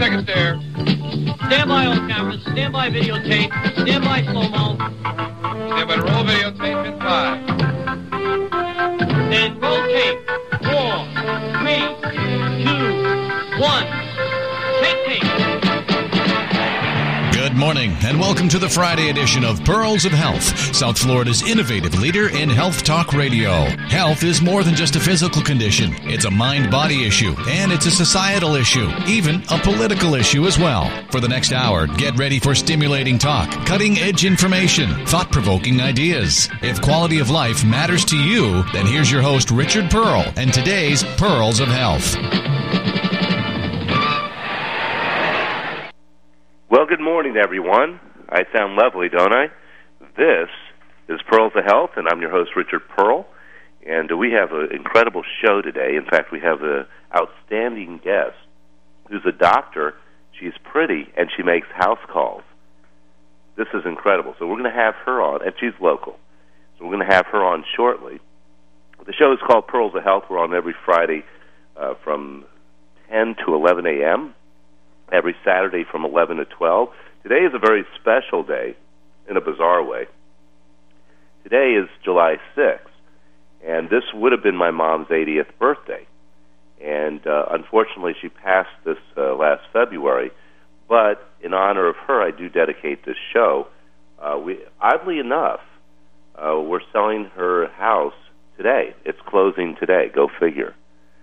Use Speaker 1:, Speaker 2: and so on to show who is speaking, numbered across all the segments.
Speaker 1: seconds there.
Speaker 2: Stand by all cameras, stand by videotape, stand by slow-mo.
Speaker 1: Stand by to roll videotape in 5.
Speaker 2: And roll tape. 4, 3, 2, 1. Take tape.
Speaker 3: Good morning, and welcome to the Friday edition of Pearls of Health, South Florida's innovative leader in health talk radio. Health is more than just a physical condition. It's a mind-body issue, and it's a societal issue, even a political issue as well. For the next hour, get ready for stimulating talk, cutting-edge information, thought-provoking ideas. If quality of life matters to you, then here's your host, Richard Pearl, and today's Pearls of Health.
Speaker 4: Well, good morning, everyone. I sound lovely, don't I? This is Pearls of Health, and I'm your host, Richard Pearl. And we have an incredible show today. In fact, we have an outstanding guest who's a doctor. She's pretty, and she makes house calls. This is incredible. So we're going to have her on, and she's local. So we're going to have her on shortly. The show is called Pearls of Health. We're on every Friday from 10 to 11 a.m., every Saturday from 11 to 12. Today is a very special day in a bizarre way. Today is July 6th, and this would have been my mom's 80th birthday. And unfortunately, she passed this last February. But in honor of her, I do dedicate this show. Oddly enough, we're selling her house today. It's closing today. Go figure.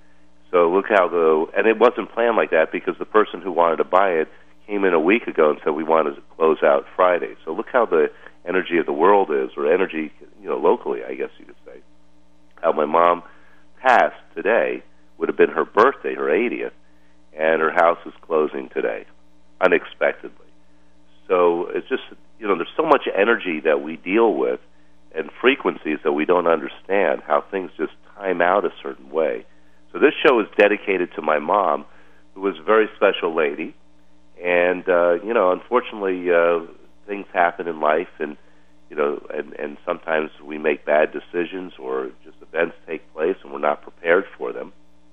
Speaker 4: So look how and it wasn't planned like that because the person who wanted to buy it came in a week ago and said we wanted to close out Friday. So look how the energy of the world is, or energy, locally, I guess you could say. How my mom passed today would have been her birthday, her 80th, and her house is closing today, unexpectedly. So it's just, there's so much energy that we deal with and frequencies that we don't understand, how things just time out a certain way. So this show is dedicated to my mom, who was a very special lady. And, unfortunately, things happen in life, and, and sometimes we make bad decisions or just events take place and we're not prepared for them.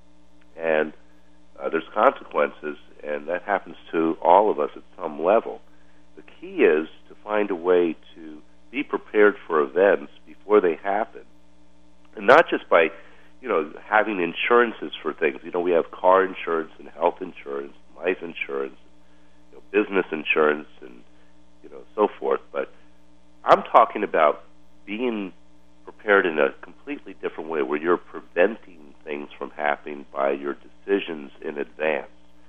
Speaker 4: And there's consequences, and that happens to all of us at some level. The key is to find a way to be prepared for events before they happen, and not just by having insurances for things. We have car insurance and health insurance, life insurance, business insurance, and, so forth. But I'm talking about being prepared in a completely different way, where you're preventing things from happening by your decisions in advance,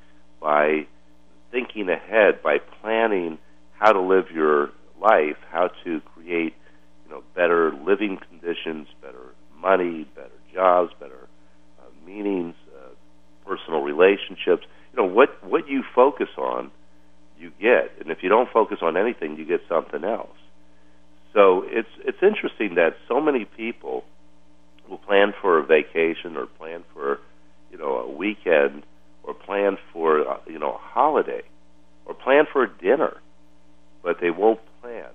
Speaker 4: by thinking ahead, by planning how to live your life, how to create, better living conditions, better money, better jobs, better meanings, personal relationships. What you focus on, you get, and if you don't focus on anything, you get something else. So it's interesting that so many people will plan for a vacation or plan for a weekend or plan for a holiday or plan for a dinner, but they won't plan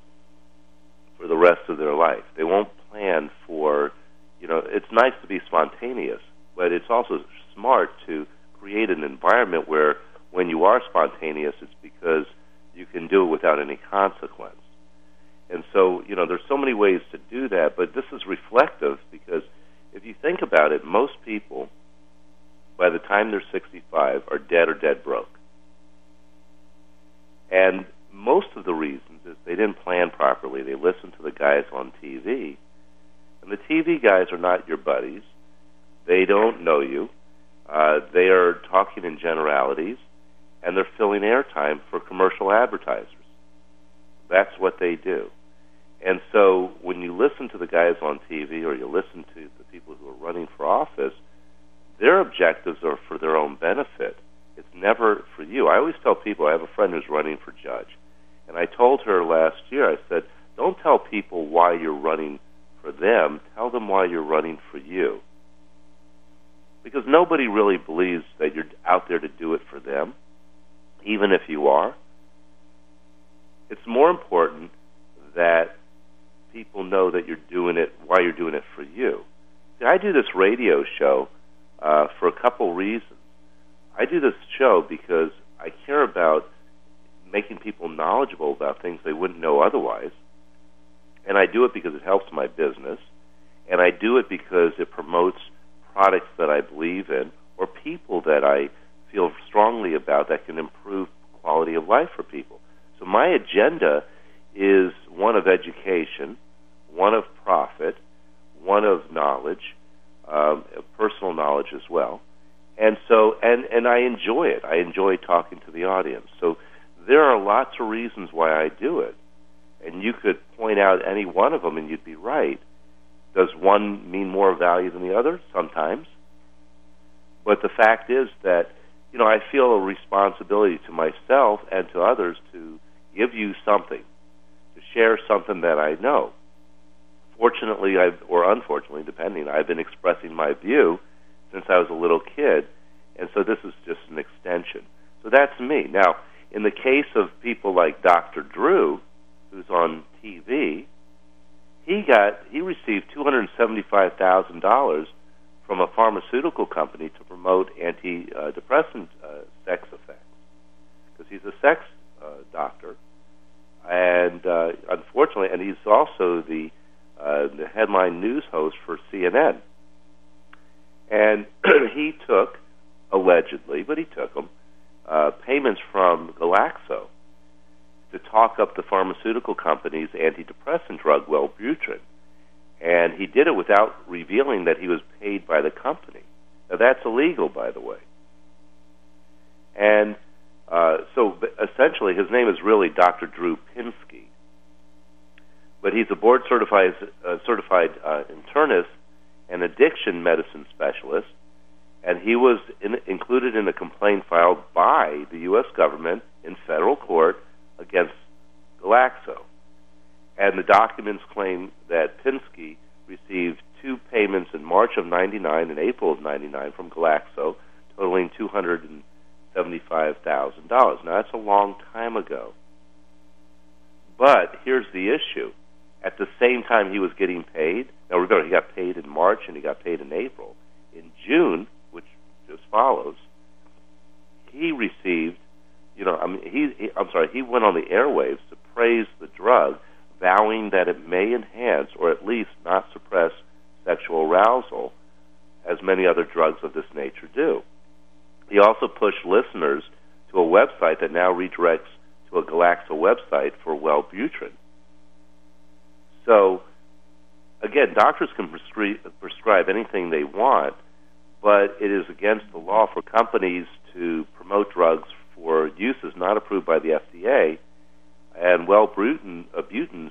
Speaker 4: for the rest of their life. They won't plan for it's nice to be spontaneous, but it's also smart to create an environment where when you are spontaneous, it's because you can do it without any consequence. And so, there's so many ways to do that, but this is reflective because if you think about it, most people, by the time they're 65, are dead or dead broke. And most of the reasons is they didn't plan properly. They listened to the guys on TV, and the TV guys are not your buddies. They don't know you. They are talking in generalities, and they're filling airtime for commercial advertisers. That's what they do. And so when you listen to the guys on TV or you listen to the people who are running for office, their objectives are for their own benefit. It's never for you. I always tell people, I have a friend who's running for judge, and I told her last year, I said, don't tell people why you're running for them. Tell them why you're running for you. Because nobody really believes that you're out there to do it for them, even if you are. It's more important that people know that you're doing it, why you're doing it for you. See, I do this radio show for a couple reasons. I do this show because I care about making people knowledgeable about things they wouldn't know otherwise. And I do it because it helps my business. And I do it because it promotes products that I believe in or people that I feel strongly about that can improve quality of life for people. So my agenda is one of education, one of profit, one of knowledge, personal knowledge as well. And so, and I enjoy it. I enjoy talking to the audience. So there are lots of reasons why I do it. And you could point out any one of them and you'd be right. Does one mean more value than the other? Sometimes. But the fact is that, I feel a responsibility to myself and to others to give you something, to share something that I know. Fortunately, or unfortunately, depending, I've been expressing my view since I was a little kid, and so this is just an extension. So that's me. Now, in the case of people like Dr. Drew, who's on TV, he received $275,000 from a pharmaceutical company to promote antidepressant sex effects, because he's a sex doctor, and unfortunately, and he's also the headline news host for CNN. And he took, allegedly, but he took them, payments from Glaxo to talk up the pharmaceutical company's antidepressant drug, Wellbutrin. And he did it without revealing that he was paid by the company. Now, that's illegal, by the way. And so, essentially, his name is really Dr. Drew Pinsky. But he's a board-certified internist and addiction medicine specialist, and he was included in a complaint filed by the U.S. government in federal court against Glaxo. And the documents claim that Pinsky received two payments in March of 99 and April of 99 from Glaxo, totaling $275,000. Now, that's a long time ago. But here's the issue. At the same time he was getting paid, now remember, he got paid in March and he got paid in April. In June, which just follows, he received, he went on the airwaves to praise the drug, vowing that it may enhance or at least not suppress sexual arousal, as many other drugs of this nature do. He also pushed listeners to a website that now redirects to a Glaxo website for Wellbutrin. So, again, doctors can prescribe anything they want, but it is against the law for companies to promote drugs for uses not approved by the FDA, and Wellbutin's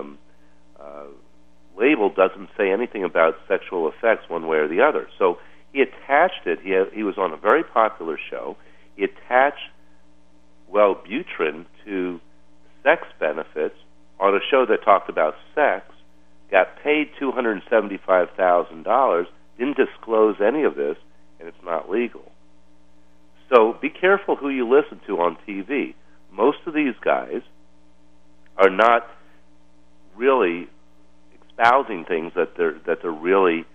Speaker 4: label doesn't say anything about sexual effects one way or the other. So he attached it. He was on a very popular show. He attached Wellbutrin to sex benefits on a show that talked about sex, got paid $275,000, didn't disclose any of this, and it's not legal. So be careful who you listen to on TV. Most of these guys are not really espousing things that they're really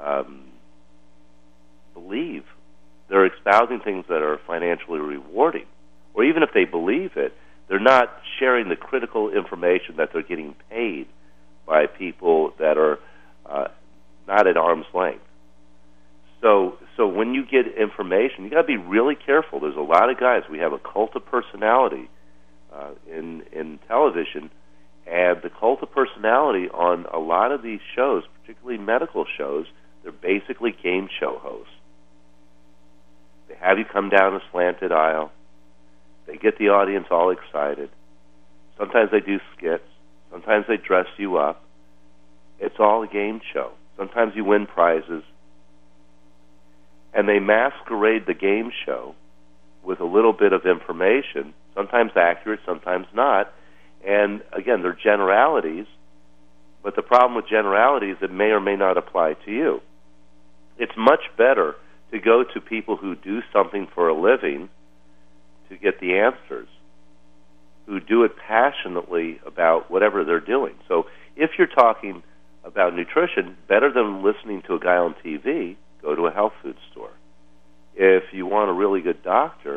Speaker 4: believe. They're espousing things that are financially rewarding. Or even if they believe it, they're not sharing the critical information that they're getting paid by people that are not at arm's length. So when you get information, you got to be really careful. There's a lot of guys. We have a cult of personality in television, and the cult of personality on a lot of these shows, particularly medical shows, they're basically game show hosts. They have you come down a slanted aisle. They get the audience all excited. Sometimes they do skits. Sometimes they dress you up. It's all a game show. Sometimes you win prizes. And they masquerade the game show with a little bit of information, sometimes accurate, sometimes not. And, again, they're generalities, but the problem with generalities, it may or may not apply to you. It's much better to go to people who do something for a living to get the answers, who do it passionately about whatever they're doing. So if you're talking about nutrition, better than listening to a guy on TV, go to a health food store. If you want a really good doctor,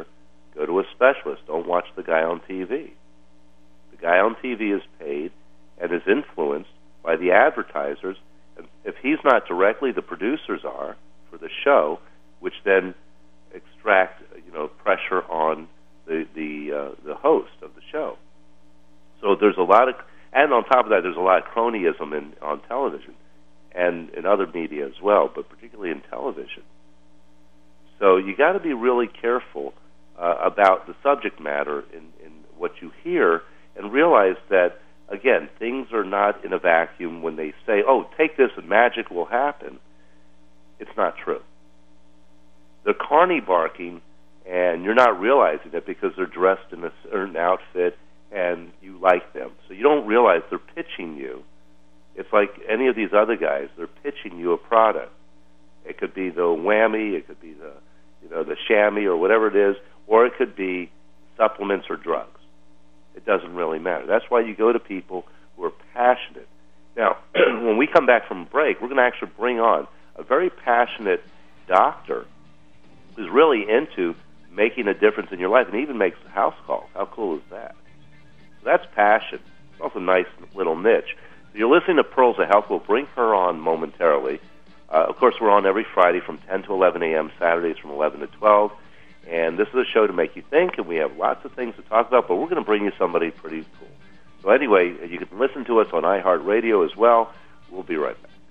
Speaker 4: Go to a specialist. Don't watch the guy on TV. The guy on TV is paid and is influenced by the advertisers. And if he's not directly, the producers are for the show, which then extract pressure on the host of the show. So there's a lot of, and on top of that, there's a lot of cronyism on television and in other media as well, but particularly in television. So you got to be really careful about the subject matter in what you hear, and realize that, again, things are not in a vacuum. When they say, "Oh, take this and magic will happen," it's not true. They're carny barking, and you're not realizing it because they're dressed in a certain outfit and you like them. So you don't realize they're pitching you. It's like any of these other guys. They're pitching you a product. It could be the whammy, it could be the chamois or whatever it is, or it could be supplements or drugs. It doesn't really matter. That's why you go to people who are passionate. Now, when we come back from break, we're going to actually bring on a very passionate doctor who's really into making a difference in your life and even makes house calls. How cool is that? So that's passion. It's also a nice little niche. So you're listening to Pearls of Health. We'll bring her on momentarily. Of course, we're on every Friday from 10 to 11 a.m., Saturdays from 11 to 12. And this is a show to make you think, and we have lots of things to talk about, but we're going to bring you somebody pretty cool. So anyway, you can listen to us on iHeartRadio as well. We'll be right back.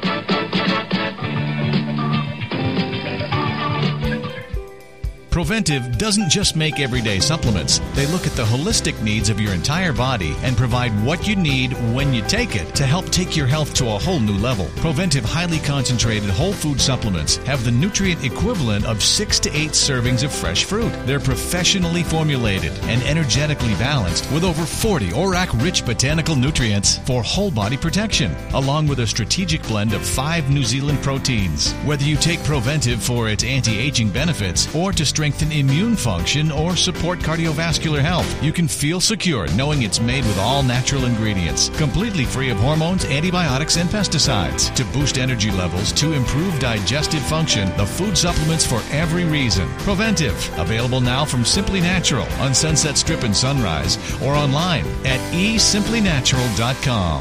Speaker 3: Proventive doesn't just make everyday supplements. They look at the holistic needs of your entire body and provide what you need when you take it to help take your health to a whole new level. Proventive highly concentrated whole food supplements have the nutrient equivalent of 6 to 8 servings of fresh fruit. They're professionally formulated and energetically balanced with over 40 ORAC-rich botanical nutrients for whole body protection, along with a strategic blend of 5 New Zealand proteins. Whether you take Proventive for its anti-aging benefits or to strengthen immune function or support cardiovascular health, you can feel secure knowing it's made with all natural ingredients, completely free of hormones, antibiotics, and pesticides. To boost energy levels, to improve digestive function, the food supplements for every reason. Proventive, available now from Simply Natural on Sunset Strip and Sunrise, or online at esimplynatural.com.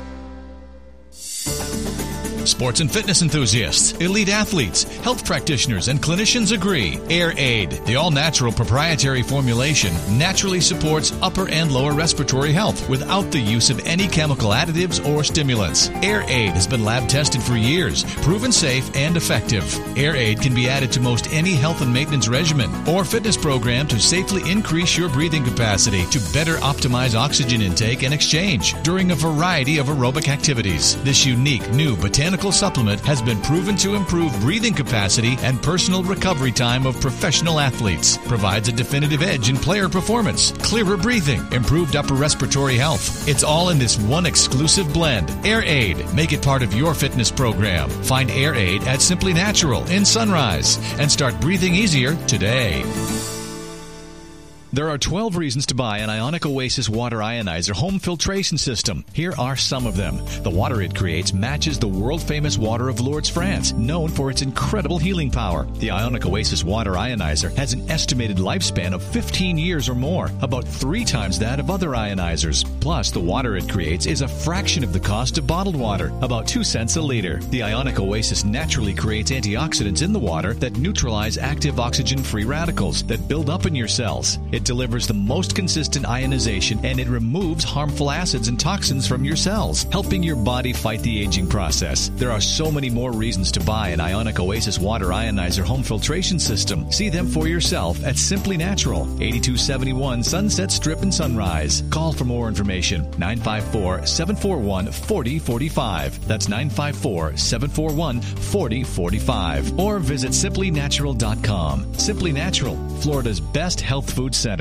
Speaker 3: Sports and fitness enthusiasts, elite athletes, health practitioners, and clinicians agree. Air Aid, the all-natural proprietary formulation, naturally supports upper and lower respiratory health without the use of any chemical additives or stimulants. Air Aid has been lab tested for years, proven safe and effective. Air Aid can be added to most any health and maintenance regimen or fitness program to safely increase your breathing capacity to better optimize oxygen intake and exchange during a variety of aerobic activities. This unique new botanical supplement has been proven to improve breathing capacity and personal recovery time of professional athletes. Provides a definitive edge in player performance, clearer breathing, improved upper respiratory health. It's all in this one exclusive blend, Air Aid. Make it part of your fitness program. Find Air Aid at Simply Natural in Sunrise and start breathing easier today. There are 12 reasons to buy an Ionic Oasis Water Ionizer home filtration system. Here are some of them. The water it creates matches the world-famous water of Lourdes, France, known for its incredible healing power. The Ionic Oasis Water Ionizer has an estimated lifespan of 15 years or more, about 3 times that of other ionizers. Plus, the water it creates is a fraction of the cost of bottled water, about 2 cents a liter. The Ionic Oasis naturally creates antioxidants in the water that neutralize active oxygen-free radicals that build up in your cells. It delivers the most consistent ionization, and it removes harmful acids and toxins from your cells, helping your body fight the aging process. There are so many more reasons to buy an Ionic Oasis Water Ionizer home filtration system. See them for yourself at Simply Natural, 8271 Sunset Strip and Sunrise. Call for more information, 954-741-4045. That's 954-741-4045. Or visit simplynatural.com. Simply Natural, Florida's best health food center.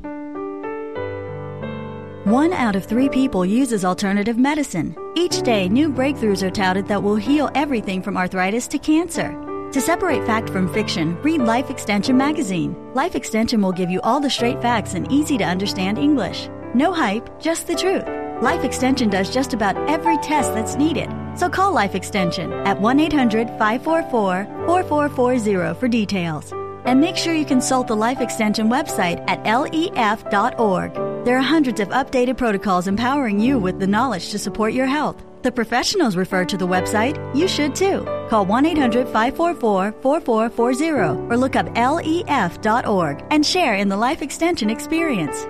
Speaker 5: 1 out of 3 people uses alternative medicine. Each day, new breakthroughs are touted that will heal everything from arthritis to cancer. To separate fact from fiction, read Life Extension magazine. Life Extension will give you all the straight facts in easy-to-understand English. No hype, just the truth. Life Extension does just about every test that's needed. So call Life Extension at 1-800-544-4440 for details. And make sure you consult the Life Extension website at lef.org. There are hundreds of updated protocols empowering you with the knowledge to support your health. The professionals refer to the website. You should too. Call 1-800-544-4440 or look up lef.org and share in the Life Extension experience.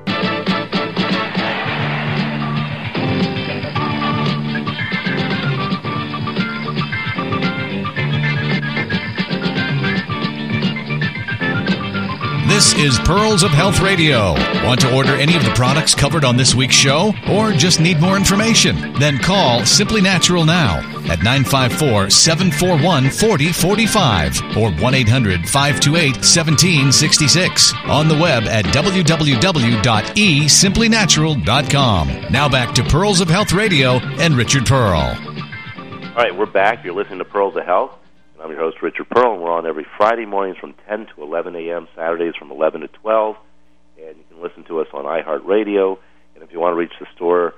Speaker 3: This is Pearls of Health Radio. Want to order any of the products covered on this week's show? Or just need more information? Then call Simply Natural now at 954-741-4045 or 1-800-528-1766. On the web at www.esimplinatural.com. Now back to Pearls of Health Radio and Richard Pearl.
Speaker 4: All right, we're back. You're listening to Pearls of Health. I'm your host, Richard Pearl, and we're on every Friday mornings from 10 to 11 a.m., Saturdays from 11 to 12, and you can listen to us on iHeartRadio, and if you want to reach the store,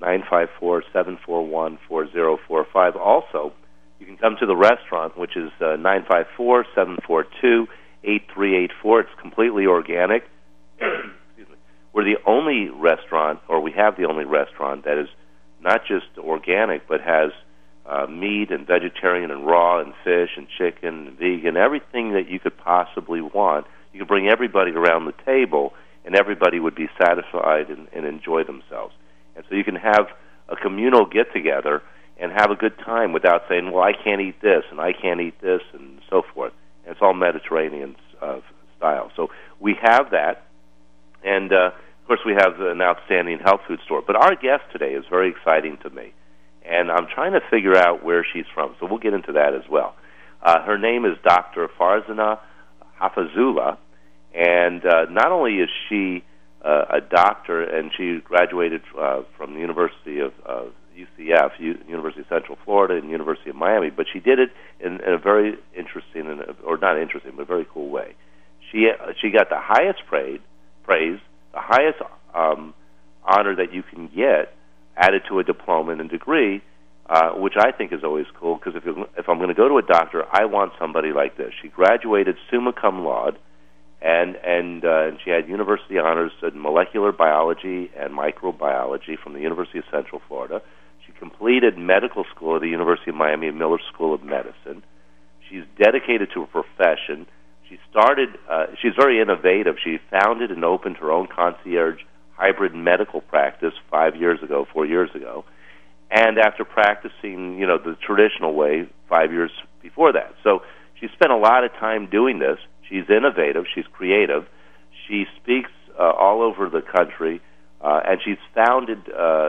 Speaker 4: 954-741-4045. Also, you can come to the restaurant, which is 954-742-8384. It's completely organic. Excuse me. We're the only restaurant, or we have the only restaurant, that is not just organic, but has meat and vegetarian and raw and fish and chicken and vegan, everything that you could possibly want. You could bring everybody around the table, and everybody would be satisfied and enjoy themselves. And so you can have a communal get-together and have a good time without saying, well, I can't eat this, and I can't eat this, and so forth. And it's all Mediterranean style. So we have that, and, of course, we have an outstanding health food store. But our guest today is very exciting to me. And I'm trying to figure out where she's from, so we'll get into that as well. Her name is Dr. Farzana Hafizullah, and not only is she a doctor, and she graduated from the University of UCF, University of Central Florida, and University of Miami, but she did it in a very interesting, or not interesting, but a very cool way. She got the highest praise, the highest honor that you can get, added to a diploma and a degree, which I think is always cool, because if I'm going to go to a doctor, I want somebody like this. She graduated summa cum laude, and she had university honors in molecular biology and microbiology from the University of Central Florida. She completed medical school at the University of Miami and Miller School of Medicine. She's dedicated to her profession. She's very innovative. She founded and opened her own concierge hybrid medical practice 4 years ago, and after practicing, the traditional way 5 years before that. So she spent a lot of time doing this. She's innovative. She's creative. She speaks all over the country, and she's founded,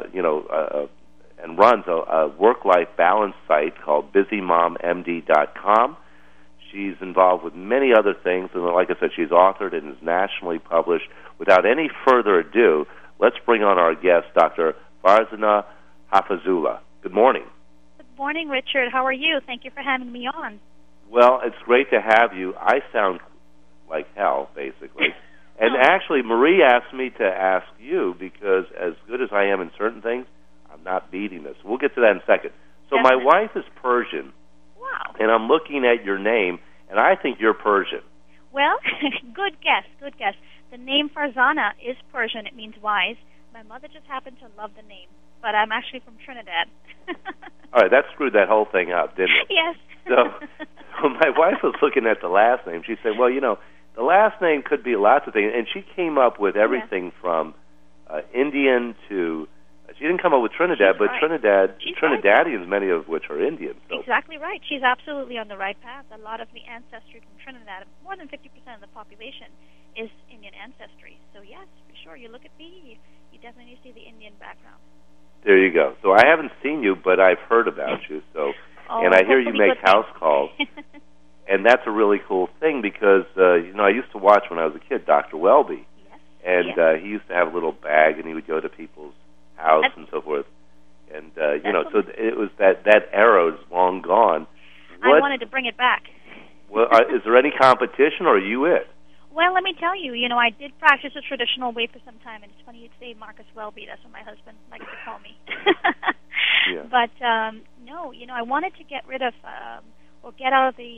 Speaker 4: and runs a work-life balance site called BusyMomMD.com. She's involved with many other things, and like I said, she's authored and is nationally published. Without any further ado, let's bring on our guest, Dr. Farzana Hafizullah. Good morning.
Speaker 6: Good morning, Richard. How are you? Thank you for having me on.
Speaker 4: Well, it's great to have you. I sound like hell, basically. And actually, Marie asked me to ask you, because as good as I am in certain things, I'm not beating this. We'll get to that in a second. So my wife is Persian.
Speaker 6: Wow.
Speaker 4: And I'm looking at your name, and I think you're Persian.
Speaker 6: Well, good guess. The name Farzana is Persian. It means wise. My mother just happened to love the name, but I'm actually from Trinidad.
Speaker 4: All right, that screwed that whole thing up, didn't it?
Speaker 6: Yes.
Speaker 4: So my wife was looking at the last name. She said, well, the last name could be lots of things. And she came up with everything from Indian to... She didn't come up with Trinidad, but
Speaker 6: right.
Speaker 4: Trinidadians, many of which are Indian. So.
Speaker 6: Exactly right. She's absolutely on the right path. A lot of the ancestry from Trinidad, more than 50% of the population, is Indian ancestry. So yes, for sure. You look at me, you definitely see the Indian background.
Speaker 4: There you go. So I haven't seen you, but I've heard about you. So, and I hear you make house calls. And that's a really cool thing because, I used to watch when I was a kid, Dr. Welby.
Speaker 6: Yes.
Speaker 4: And he used to have a little bag, and he would go to people's house and so forth. And, so it was that era is long gone.
Speaker 6: I wanted to bring it back.
Speaker 4: Well, is there any competition, or are you it?
Speaker 6: Well, let me tell you, I did practice a traditional way for some time, and it's funny you'd say Marcus Welby. That's what my husband likes to call me.
Speaker 4: Yeah.
Speaker 6: But, no, I wanted to get rid of, or get out of the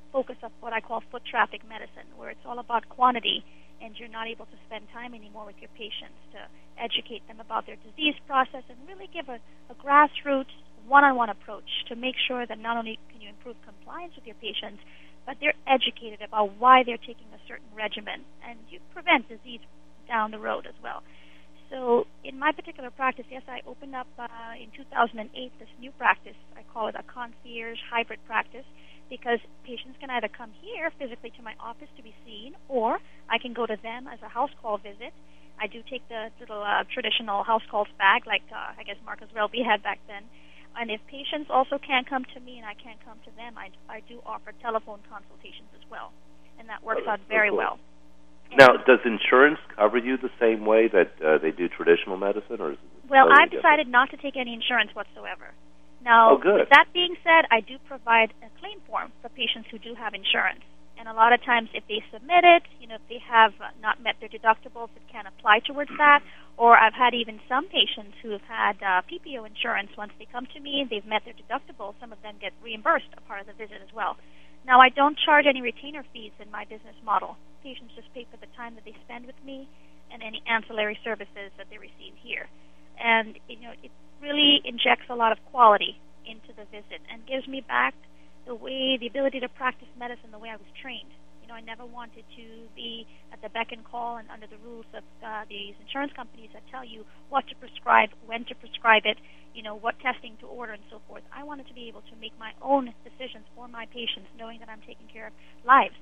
Speaker 6: focus of what I call foot traffic medicine, where it's all about quantity, and you're not able to spend time anymore with your patients to educate them about their disease process and really give a grassroots, one-on-one approach to make sure that not only can you improve compliance with your patients, but they're educated about why they're taking a certain regimen, and you prevent disease down the road as well. So in my particular practice, yes, I opened up in 2008 this new practice. I call it a concierge hybrid practice, because patients can either come here physically to my office to be seen, or I can go to them as a house call visit. I do take the little traditional house calls back, like I guess Marcus Welby had back then. And if patients also can't come to me and I can't come to them, I do offer telephone consultations as well, and that works out very well.
Speaker 4: Now, does insurance cover you the same way that they do traditional medicine, or is it
Speaker 6: Well,
Speaker 4: totally
Speaker 6: I've decided not to take any insurance whatsoever. Now, with that being said, I do provide a claim form for patients who do have insurance. And a lot of times if they submit it, if they have not met their deductibles, it can apply towards that. Or I've had even some patients who have had PPO insurance. Once they come to me and they've met their deductible, some of them get reimbursed a part of the visit as well. Now, I don't charge any retainer fees in my business model. Patients just pay for the time that they spend with me and any ancillary services that they receive here. And, it really injects a lot of quality into the visit and gives me back the ability to practice medicine the way I was trained. I never wanted to be at the beck and call and under the rules of these insurance companies that tell you what to prescribe, when to prescribe it, what testing to order, and so forth. I wanted to be able to make my own decisions for my patients, knowing that I'm taking care of lives.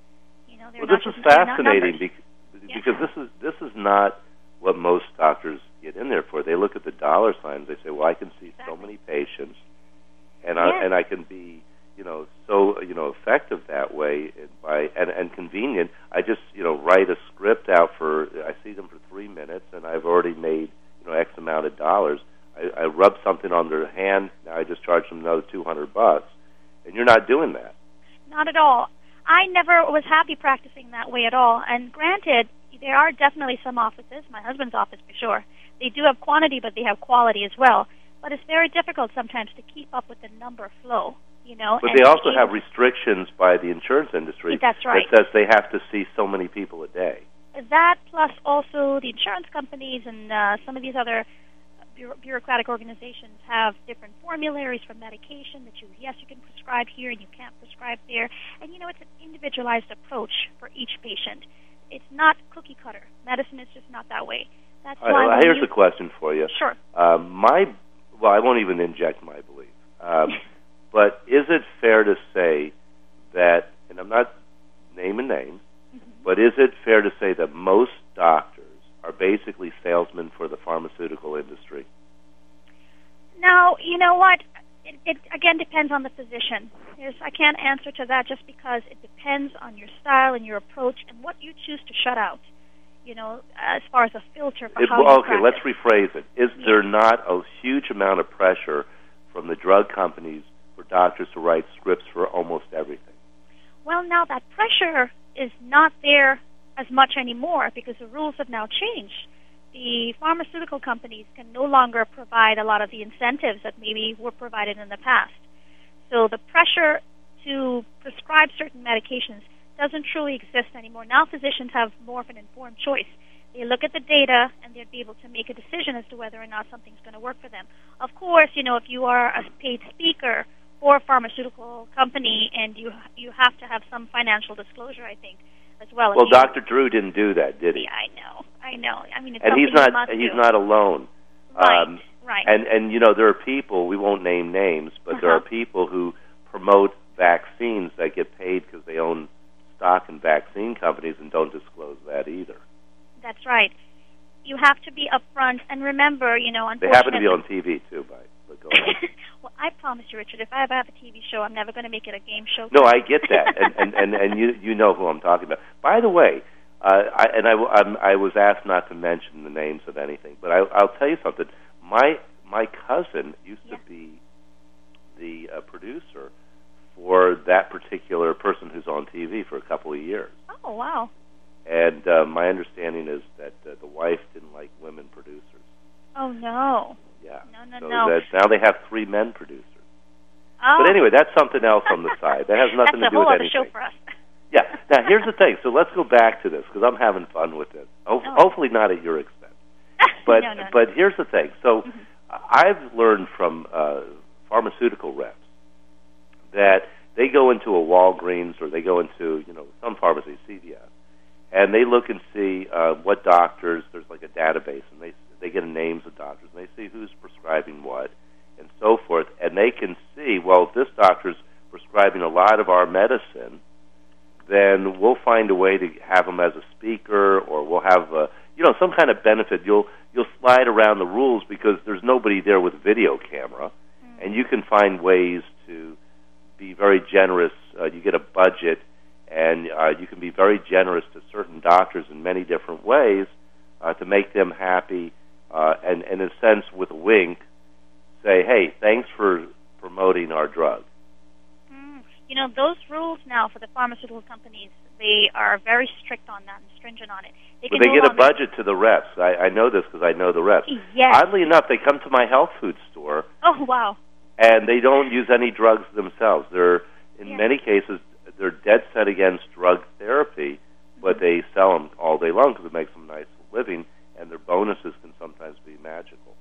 Speaker 4: This is fascinating because this is not what most doctors get in there for. They look at the dollar signs. They say, "Well, I can see so many patients, and I can be, so effective that way and convenient. I just write a script out I see them for 3 minutes, and I've already made X amount of dollars. I rub something on their hand. Now I just charge them another $200, and you're not doing that.
Speaker 6: Not at all. I never was happy practicing that way at all. And granted, there are definitely some offices, my husband's office for sure, they do have quantity, but they have quality as well. But it's very difficult sometimes to keep up with the number flow,
Speaker 4: But they also have restrictions by the insurance industry.
Speaker 6: That's right.
Speaker 4: That says they have to see so many people a day.
Speaker 6: That plus also the insurance companies and some of these other bureaucratic organizations have different formularies for medication that you can prescribe here and you can't prescribe there. And, it's an individualized approach for each patient. It's not cookie cutter. Medicine is just not that way. That's why.
Speaker 4: Here's a question for you.
Speaker 6: Sure.
Speaker 4: I won't even inject my belief. But is it fair to say that, and I'm not naming names, but is it fair to say that most doctors are basically salesmen for the pharmaceutical industry?
Speaker 6: Now, you know what? It again depends on the physician. I can't answer to that just because it depends on your style and your approach and what you choose to shut out, as far as a filter for how you practice.
Speaker 4: Let's rephrase it. Is there not a huge amount of pressure from the drug companies for doctors to write scripts for almost everything?
Speaker 6: Well, now that pressure is not there as much anymore because the rules have now changed. The pharmaceutical companies can no longer provide a lot of the incentives that maybe were provided in the past. So the pressure to prescribe certain medications doesn't truly exist anymore. Now physicians have more of an informed choice. They look at the data and they'll be able to make a decision as to whether or not something's going to work for them. Of course, if you are a paid speaker for a pharmaceutical company and you have to have some financial disclosure, I think, as well.
Speaker 4: Well, Dr. Drew didn't do that, did he?
Speaker 6: Yeah, I know. I mean, it's
Speaker 4: and he's not alone.
Speaker 6: Right.
Speaker 4: And there are people, we won't name names, but there are people who promote vaccines that get paid because they own stock in vaccine companies and don't disclose that either.
Speaker 6: That's right. You have to be upfront and remember, unfortunately...
Speaker 4: They happen to be on TV, too, but go on.
Speaker 6: Well, I promise you, Richard, if I ever have a TV show, I'm never going to make it a game show.
Speaker 4: No, I get that, and you know who I'm talking about. By the way, I was asked not to mention the names of anything, but I'll tell you something. My cousin used to be the producer for that particular person who's on TV for a couple of years.
Speaker 6: Oh, wow.
Speaker 4: And my understanding is that the wife didn't like women producers.
Speaker 6: Oh, no.
Speaker 4: Yeah.
Speaker 6: No.
Speaker 4: Now they have 3 men producers. But anyway, that's something else on the side. That has nothing to do with anything.
Speaker 6: That's a whole other show for us.
Speaker 4: Yeah. Now, here's the thing. So let's go back to this, because I'm having fun with this. Hopefully not at your expense. But
Speaker 6: no.
Speaker 4: But here's the thing. So I've learned from pharmaceutical reps that they go into a Walgreens or they go into, some pharmacy, CVS, and they look and see what doctors, there's like a database, and they get names of doctors, and they see who's prescribing what, and so forth, and they can see, well, if this doctor's prescribing a lot of our medicine, then we'll find a way to have him as a speaker, or we'll have some kind of benefit. You'll slide around the rules because there's nobody there with a video camera, and you can find ways to be very generous. You get a budget, and you can be very generous to certain doctors in many different ways to make them happy, and in a sense, with a wink, say, hey, thanks for promoting our drug.
Speaker 6: Those rules now for the pharmaceutical companies, they are very strict on that and stringent on it.
Speaker 4: They get a budget to the reps. I know this because I know the reps.
Speaker 6: Yes.
Speaker 4: Oddly enough, they come to my health food store.
Speaker 6: Oh, wow.
Speaker 4: And they don't use any drugs themselves. In many cases, they're dead set against drug therapy, but they sell them all day long because it makes them a nice living, and their bonuses can sometimes be magical.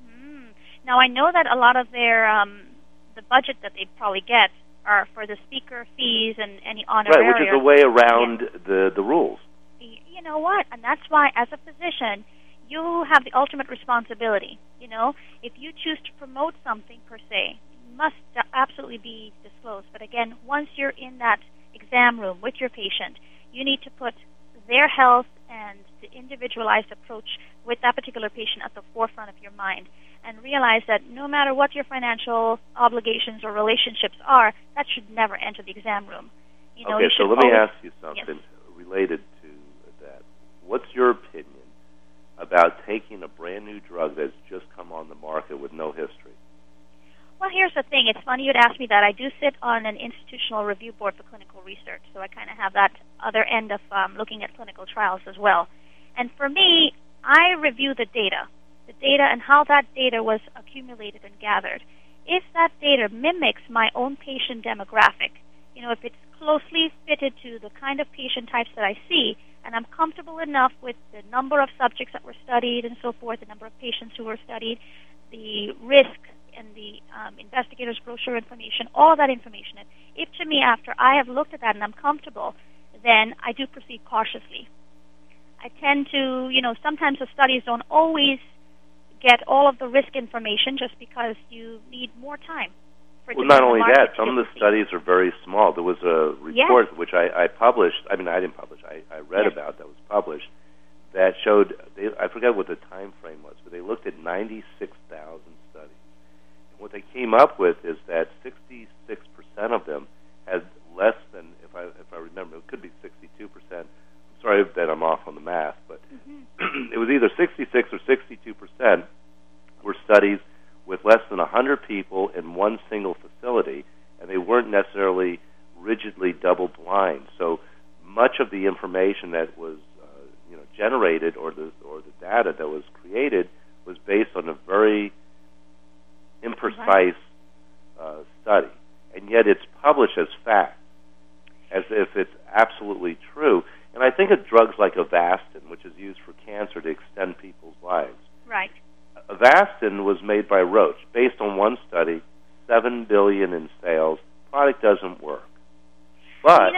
Speaker 6: Now, I know that a lot of their the budget that they probably get are for the speaker fees and any honoraria.
Speaker 4: Right, which is a way around the rules.
Speaker 6: You know what? And that's why, as a physician, you have the ultimate responsibility. If you choose to promote something per se, it must absolutely be disclosed. But again, once you're in that exam room with your patient, you need to put their health and the individualized approach with that particular patient at the forefront of your mind, and realize that no matter what your financial obligations or relationships are, that should never enter the exam room.
Speaker 4: Okay, so let me ask you something related to that. What's your opinion about taking a brand new drug that's just come on the market with no history?
Speaker 6: Well, here's the thing. It's funny you'd ask me that. I do sit on an institutional review board for clinical research, so I kind of have that other end of looking at clinical trials as well. And for me, I review the data and how that data was accumulated and gathered. If that data mimics my own patient demographic, if it's closely fitted to the kind of patient types that I see, and I'm comfortable enough with the number of subjects that were studied and so forth, the number of patients who were studied, the risk and the investigator's brochure information, all that information. And if to me, after I have looked at that and I'm comfortable, then I do proceed cautiously. I tend to, sometimes the studies don't always get all of the risk information just because you need more time.
Speaker 4: Well, not only that, some of the studies are very small. There was a report which I published. I mean, I didn't publish. I read about that was published that showed, I forget what the time frame was, but they looked at 96,000 studies. And what they came up with is that 66% of them had less than, if I remember, it could be 62%. I'm sorry that I'm off on the math, but it was either 66 or 62% were studies with less than 100 people in one single facility, and they weren't necessarily rigidly double-blind. So much of the information that was generated or the data that was created was based on a very imprecise study, and yet it's published as fact, as if it's absolutely true. And I think of drugs like Avastin, which is used for cancer to extend people's lives.
Speaker 6: Right.
Speaker 4: Avastin was made by Roche. Based on one study, $7 billion in sales. The product doesn't work. But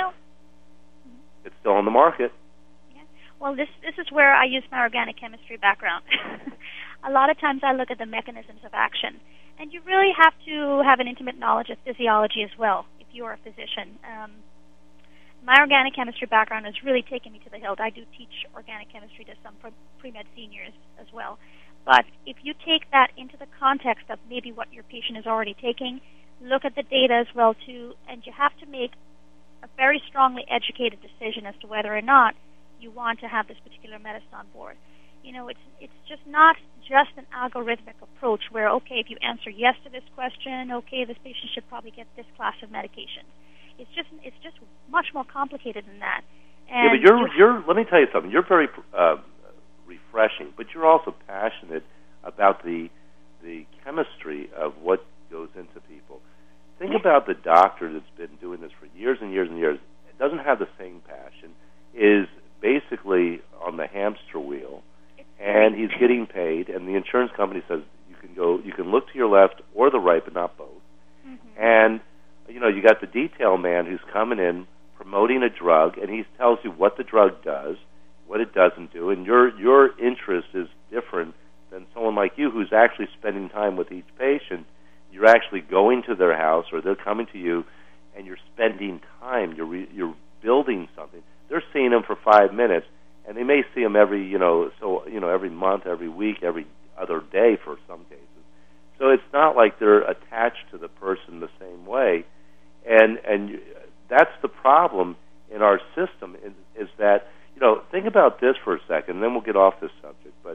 Speaker 4: it's still on the market.
Speaker 6: Yeah. Well, this is where I use my organic chemistry background. A lot of times I look at the mechanisms of action. And you really have to have an intimate knowledge of physiology as well, if you're a physician. My organic chemistry background has really taken me to the hilt. I do teach organic chemistry to some pre-med seniors as well. But if you take that into the context of maybe what your patient is already taking, look at the data as well too, and you have to make a very strongly educated decision as to whether or not you want to have this particular medicine on board. It's just not just an algorithmic approach where, okay, if you answer yes to this question, okay, this patient should probably get this class of medication. It's just much more complicated than that. And
Speaker 4: yeah, but you're let me tell you something. You're very refreshing, but you're also passionate about the chemistry of what goes into people. think about the doctor that's been doing this for years and years and years, doesn't have the same passion, is basically on the hamster wheel, and he's getting paid, and the insurance company says you can look to your left or the right, but not both. And you got the detail man who's coming in promoting a drug, and he tells you what the drug does, what it doesn't do, and your interest is different than someone like you who's actually spending time with each patient. You're actually going to their house, or they're coming to you, and you're spending time. You're building something. They're seeing them for 5 minutes, and they may see them every every month, every week, every other day for some cases. So it's not like they're attached to the person the same way, and that's the problem in our system is that, think about this for a second, and then we'll get off this subject. But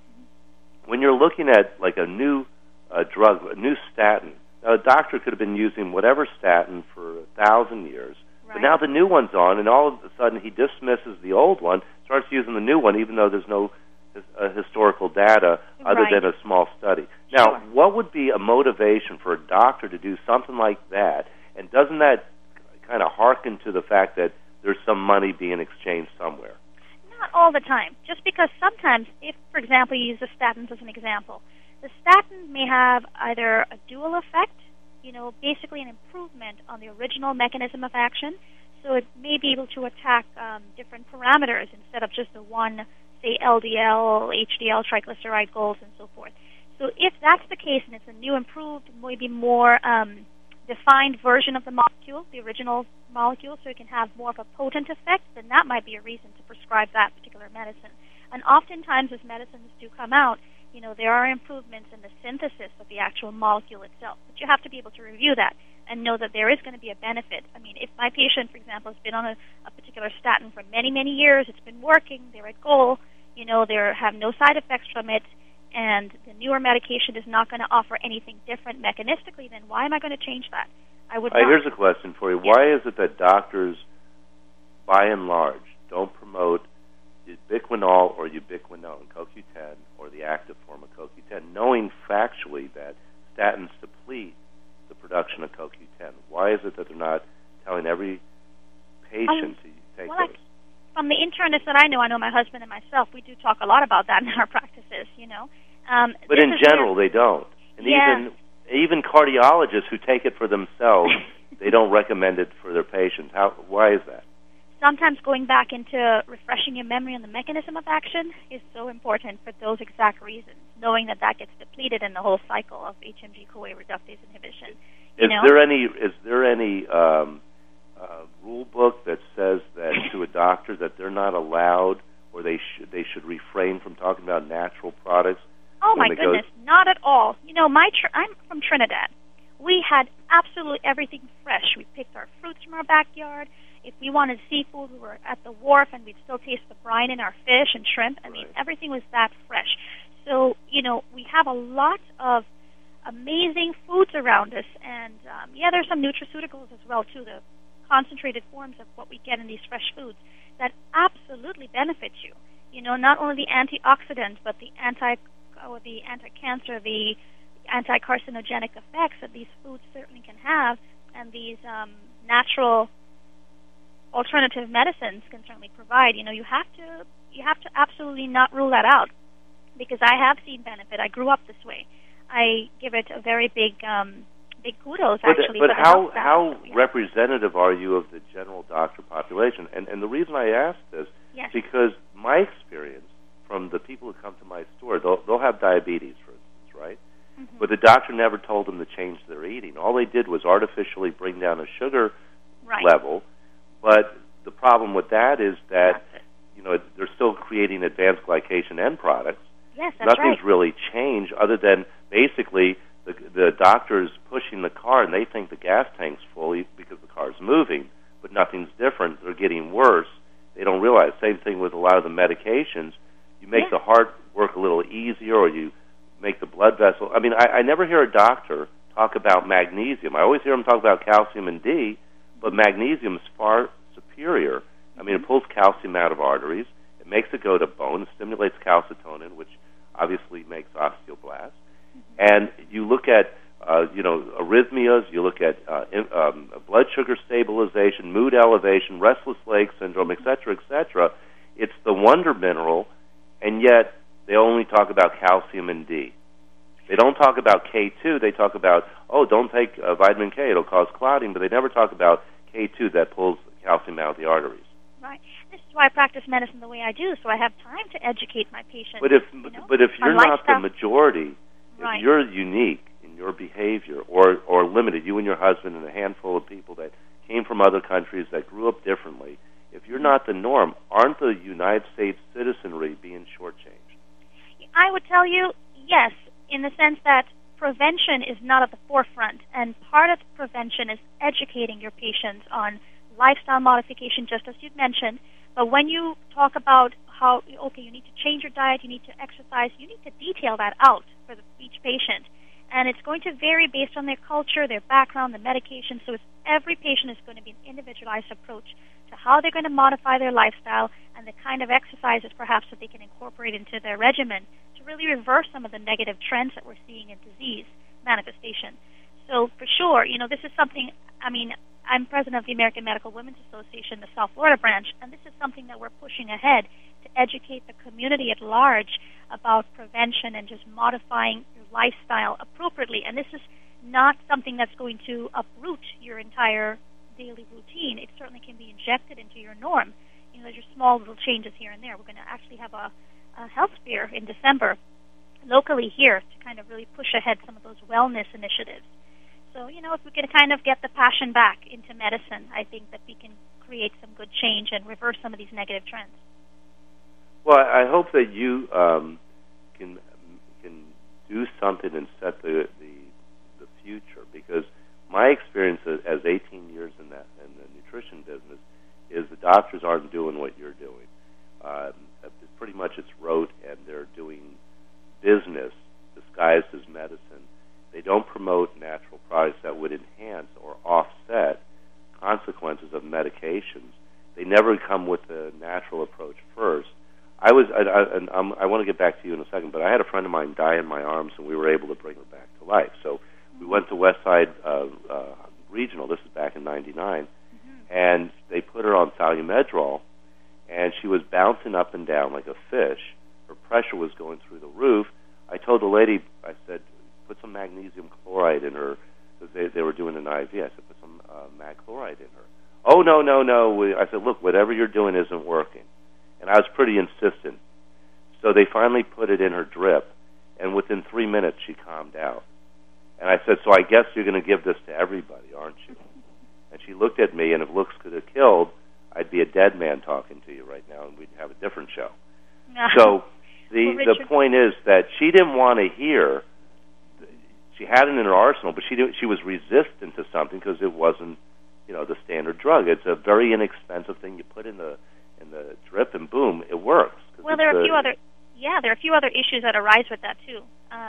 Speaker 4: when you're looking at like a new drug, a new statin, now a doctor could have been using whatever statin for 1,000 years, but now the new one's on, and all of a sudden he dismisses the old one, starts using the new one, even though there's no historical data other than a small study. Now, what would be a motivation for a doctor to do something like that, and doesn't that kind of hearken to the fact that there's some money being exchanged somewhere?
Speaker 6: Not all the time. Just because sometimes, if, for example, you use the statins as an example, the statin may have either a dual effect, basically an improvement on the original mechanism of action, so it may be able to attack different parameters instead of just the one, say, LDL, HDL, triglyceride goals, and so forth. So if that's the case and it's a new, improved, maybe more defined version of the molecule, the original molecule, so it can have more of a potent effect, then that might be a reason to prescribe that particular medicine. And oftentimes as medicines do come out, there are improvements in the synthesis of the actual molecule itself. But you have to be able to review that and know that there is going to be a benefit. I mean, if my patient, for example, has been on a particular statin for many, many years, it's been working, they're at goal, they have no side effects from it, and the newer medication is not going to offer anything different mechanistically, then why am I going to change that? I would not.
Speaker 4: Here's a question for you. Why is it that doctors, by and large, don't promote ubiquinol or ubiquinone, CoQ10, or the active form of CoQ10, knowing factually that statins deplete the production of CoQ10? Why is it that they're not telling every patient to take those?
Speaker 6: From the internists that I know my husband and myself, we do talk a lot about that in our practices,
Speaker 4: But in general, they don't. And even cardiologists who take it for themselves, they don't recommend it for their patients. Why is that?
Speaker 6: Sometimes going back into refreshing your memory on the mechanism of action is so important for those exact reasons, knowing that gets depleted in the whole cycle of HMG-CoA reductase inhibition. Is there any rule book that says that to a doctor that they're not allowed, or they should refrain from talking about natural products? Oh my goodness, not at all. I'm from Trinidad. We had absolutely everything fresh. We picked our fruits from our backyard. If we wanted seafood, we were at the wharf, and we'd still taste the brine in our fish and shrimp. I mean, everything was that fresh. So, we have a lot of amazing foods around us, and there's some nutraceuticals as well too, the concentrated forms of what we get in these fresh foods that absolutely benefit you. Not only the antioxidants, but the anti-cancer, the anti-carcinogenic effects that these foods certainly can have, and these natural alternative medicines can certainly provide. You have to absolutely not rule that out, because I have seen benefit. I grew up this way. I give it a very big kudos, actually.
Speaker 4: But how representative are you of the general doctor population? And the reason I ask this is because my experience from the people who come to my store, they'll have diabetes, for instance, right? Mm-hmm. But the doctor never told them to change their eating. All they did was artificially bring down a sugar level. But the problem with that is that they're still creating advanced glycation end products.
Speaker 6: Yes, that's
Speaker 4: Nothing's really changed other than basically the doctor's pushing the car and they think the gas tank's full because the car's moving, but nothing's different. They're getting worse. They don't realize. Same thing with a lot of the medications. You make the heart work a little easier, or you make the blood vessel. I mean, I never hear a doctor talk about magnesium. I always hear them talk about calcium and D, but magnesium is far superior. I mean, it pulls calcium out of arteries. It makes it go to bone. It stimulates calcitonin, which obviously makes osteoblasts. And you look at arrhythmias. You look at blood sugar stabilization, mood elevation, restless leg syndrome, et cetera. It's the wonder mineral, and yet they only talk about calcium and D. They don't talk about K2. They talk about, don't take vitamin K. It'll cause clotting, but they never talk about K2 that pulls calcium out of the arteries.
Speaker 6: Right. This is why I practice medicine the way I do, so I have time to educate my patients.
Speaker 4: But if you're not the majority, if you're unique in your behavior or limited, you and your husband and a handful of people that came from other countries that grew up differently, if you're not the norm, aren't the United States citizenry being shortchanged?
Speaker 6: I would tell you, yes, in the sense that prevention is not at the forefront, and part of prevention is educating your patients on lifestyle modification, just as you've mentioned. But when you talk about how, you need to change your diet, you need to exercise, you need to detail that out for each patient. And it's going to vary based on their culture, their background, the medication. So every patient is going to be an individualized approach to how they're going to modify their lifestyle and the kind of exercises perhaps that they can incorporate into their regimen to really reverse some of the negative trends that we're seeing in disease manifestation. So for sure, this is something, I'm president of the American Medical Women's Association, the South Florida branch, and this is something that we're pushing ahead to educate the community at large about prevention and just modifying your lifestyle appropriately. And this is not something that's going to uproot your entire daily routine. It certainly can be injected into your norm. There's your small little changes here and there. We're going to actually have a health fair in December locally here to kind of really push ahead some of those wellness initiatives. So, if we can kind of get the passion back into medicine, I think that we can create some good change and reverse some of these negative trends.
Speaker 4: Well, I hope that you can do something and set the future, because my experience as 18 years in the nutrition business is the doctors aren't doing what you're doing. Pretty much it's rote, and they're doing business disguised as medicine. They don't promote natural products that would enhance or offset consequences of medications. They never come with a natural approach first. I want to get back to you in a second, but I had a friend of mine die in my arms, and we were able to bring her back to life. So we went to Westside Regional. This is back in '99, and they put her on Salumedrol, and she was bouncing up and down like a fish. Her pressure was going through the roof. I told the lady, I said, put some magnesium chloride in her, because they were doing an IV. I said, put some mag chloride in her. Oh, no. I said, look, whatever you're doing isn't working. And I was pretty insistent. So they finally put it in her drip, and within 3 minutes she calmed out. And I said, so I guess you're going to give this to everybody, aren't you? And she looked at me, and if looks could have killed, I'd be a dead man talking to you right now, and we'd have a different show. So the point is that she didn't want to hear. She had it in her arsenal, but she was resistant to something because it wasn't, the standard drug. It's a very inexpensive thing you put in the drip, and boom, it works.
Speaker 6: Well, there are a few other issues that arise with that too.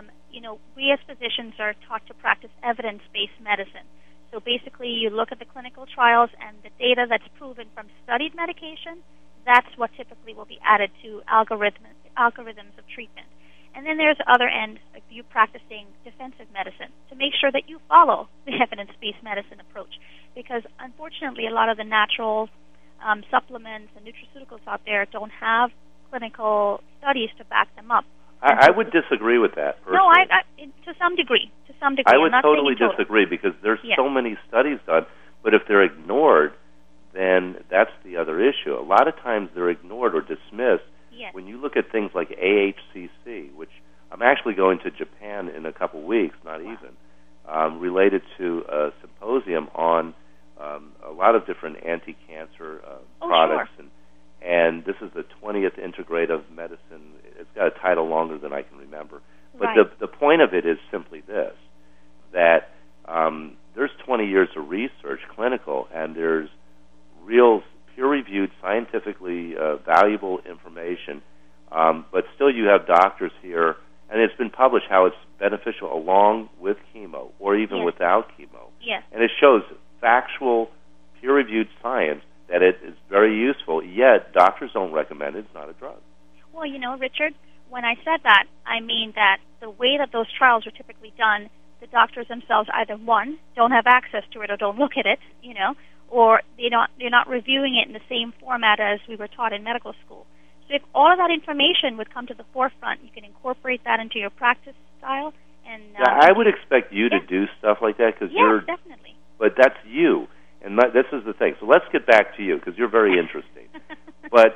Speaker 6: We as physicians are taught to practice evidence-based medicine. So basically, you look at the clinical trials and the data that's proven from studied medication. That's what typically will be added to algorithms of treatment. And then there's the other end of you practicing defensive medicine to make sure that you follow the evidence-based medicine approach. Because unfortunately, a lot of the natural supplements and nutraceuticals out there don't have clinical studies to back them up.
Speaker 4: I would disagree with that, personally.
Speaker 6: No, to some degree.
Speaker 4: I would totally disagree, because there's so many studies done, but if they're ignored, then that's the other issue. A lot of times they're ignored or dismissed.
Speaker 6: Yes.
Speaker 4: When you look at things like AHCC, which I'm actually going to Japan in a couple weeks, not even, related to a symposium on a lot of different anti-cancer products.
Speaker 6: Sure.
Speaker 4: And this is the 20th Integrative Medicine. It's got a title longer than I can remember. But
Speaker 6: right.
Speaker 4: the point of it is simply this, that there's 20 years of research, clinical, and there's real peer-reviewed, scientifically valuable information. But still you have doctors here, and it's been published how it's beneficial along with chemo or even without chemo.
Speaker 6: Yes.
Speaker 4: And it shows factual, peer-reviewed science that it is very useful, yet doctors don't recommend it. It's not a drug.
Speaker 6: Well, Richard, when I said that, I mean that the way that those trials are typically done, the doctors themselves either, one, don't have access to it or don't look at it, or they're not reviewing it in the same format as we were taught in medical school. So if all of that information would come to the forefront, you can incorporate that into your practice style. And
Speaker 4: I would expect you to do stuff like that because you're
Speaker 6: definitely.
Speaker 4: But that's you, and this is the thing. So let's get back to you because you're very interesting. But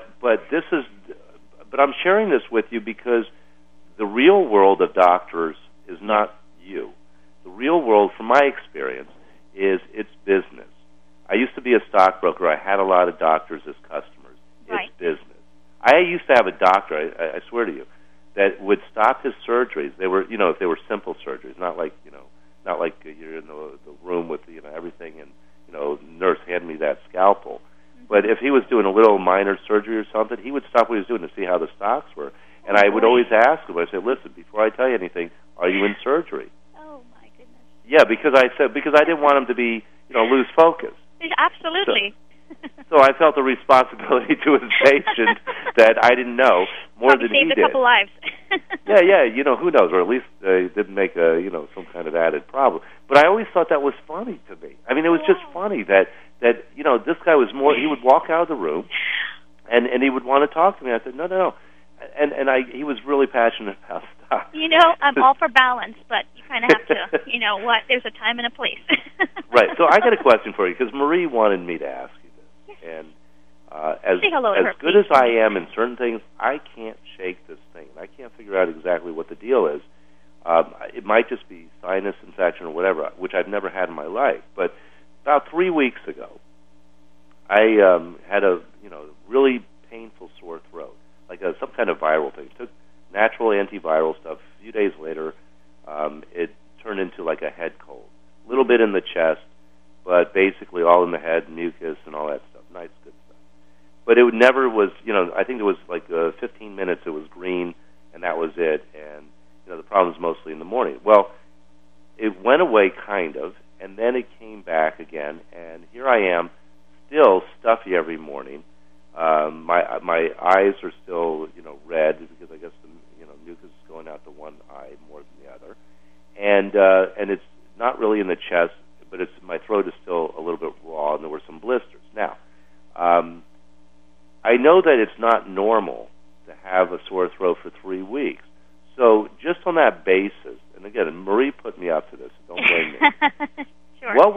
Speaker 4: I'm sharing this with you because the real world of doctors is not you. The real world, from my experience, is it's business. I used to be a stockbroker. I had a lot of doctors as customers.
Speaker 6: Right.
Speaker 4: It's business. I used to have a doctor, I swear to you, that would stop his surgeries. They were, if they were simple surgeries, not like you're in the room with everything and nurse hand me that scalpel. Mm-hmm. But if he was doing a little minor surgery or something, he would stop what he was doing to see how the stocks were. And I would always ask him. I said, "Listen, before I tell you anything, are you in surgery?"
Speaker 6: Oh my goodness.
Speaker 4: Yeah, because I didn't want him to be lose focus.
Speaker 6: Absolutely.
Speaker 4: So I felt a responsibility to his patient that I didn't know more than he did.
Speaker 6: Saved a couple lives.
Speaker 4: Yeah, who knows, or at least didn't make some kind of added problem. But I always thought that was funny to me. I mean, it was just funny that this guy was more. He would walk out of the room, and he would want to talk to me. I said, no, and he was really passionate about stuff.
Speaker 6: I'm all for balance, but you kind of have to, there's a time and a place.
Speaker 4: Right. So I got a question for you because Marie wanted me to ask you this, and as good as I am in certain things, I can't shake this thing. I can't figure out exactly what the deal is. It might just be sinus infection or whatever, which I've never had in my life. But about 3 weeks ago, I had a really painful sore throat, like some kind of viral thing. Took natural antiviral stuff. A few days later, it turned into like a head cold. A little bit in the chest, but basically all in the head, mucus and all that stuff. Nice, good stuff. But it never was, I think it was like 15 minutes it was green, and that was it. And, the problem's mostly in the morning. Well, it went away kind of, and then it came back again, and here I am, still stuffy every morning. My eyes are still, red because I guess the mucus is going out to one eye more than the other, and it's not really in the chest, but my throat is still a little bit raw, and there were some blisters. Now, I know that it's not normal to have a sore throat for 3 weeks. So just on that basis, and again, Marie put me up to this, so don't blame me.
Speaker 6: Sure.
Speaker 4: What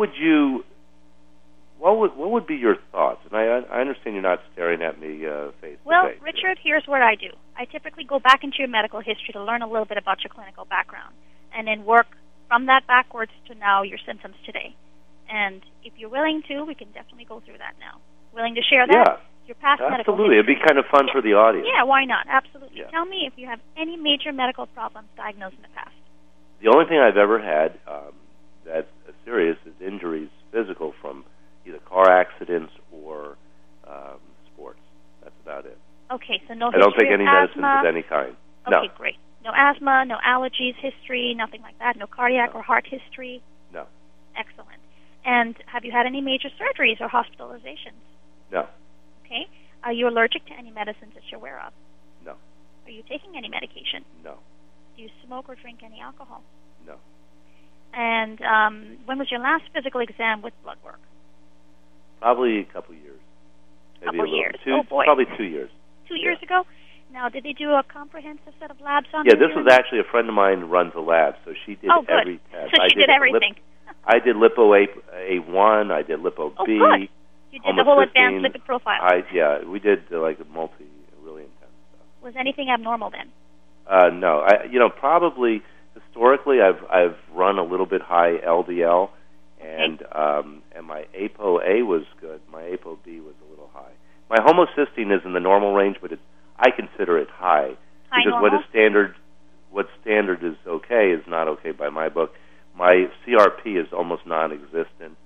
Speaker 4: would be your thoughts? And I understand you're not staring at me face to face.
Speaker 6: Well, Richard, here's what I do. I typically go back into your medical history to learn a little bit about your clinical background, and then work from that backwards to now your symptoms today. And if you're willing to, we can definitely go through that now. Willing to share that?
Speaker 4: Yeah.
Speaker 6: Your past medical history.
Speaker 4: Absolutely. It'd be kind of fun for the audience.
Speaker 6: Yeah, why not? Absolutely.
Speaker 4: Yeah.
Speaker 6: Tell me if you have any major medical problems diagnosed in the past.
Speaker 4: The only thing I've ever had that's serious is injuries, physical, from either car accidents or sports. That's about it.
Speaker 6: Okay, so no
Speaker 4: history. I don't take any
Speaker 6: medicines
Speaker 4: of any kind.
Speaker 6: Okay, great. No asthma, no allergies, history, nothing like that? No cardiac or heart history?
Speaker 4: No.
Speaker 6: Excellent. And have you had any major surgeries or hospitalizations?
Speaker 4: No.
Speaker 6: Okay. Are you allergic to any medicines that you're aware of?
Speaker 4: No.
Speaker 6: Are you taking any medication?
Speaker 4: No.
Speaker 6: Do you smoke or drink any alcohol?
Speaker 4: No.
Speaker 6: And when was your last physical exam with blood work?
Speaker 4: Probably a couple years. Maybe
Speaker 6: couple years.
Speaker 4: Oh, boy. Probably 2 years.
Speaker 6: 2 years ago? Now, did they do a comprehensive set of labs on
Speaker 4: you? Yeah, this was actually a friend of mine who runs a lab, so she did every test.
Speaker 6: So she did everything.
Speaker 4: I did lipo A1, I did lipo B.
Speaker 6: Oh, good. You did the whole advanced lipid profile.
Speaker 4: We did really intense stuff.
Speaker 6: Was anything abnormal then?
Speaker 4: No. Probably historically I've run a little bit high LDL, and my ApoA was good. My ApoB was a little high. My homocysteine is in the normal range, but I consider it high because
Speaker 6: normal?
Speaker 4: What standard is okay is not okay by my book. My CRP is almost non-existent,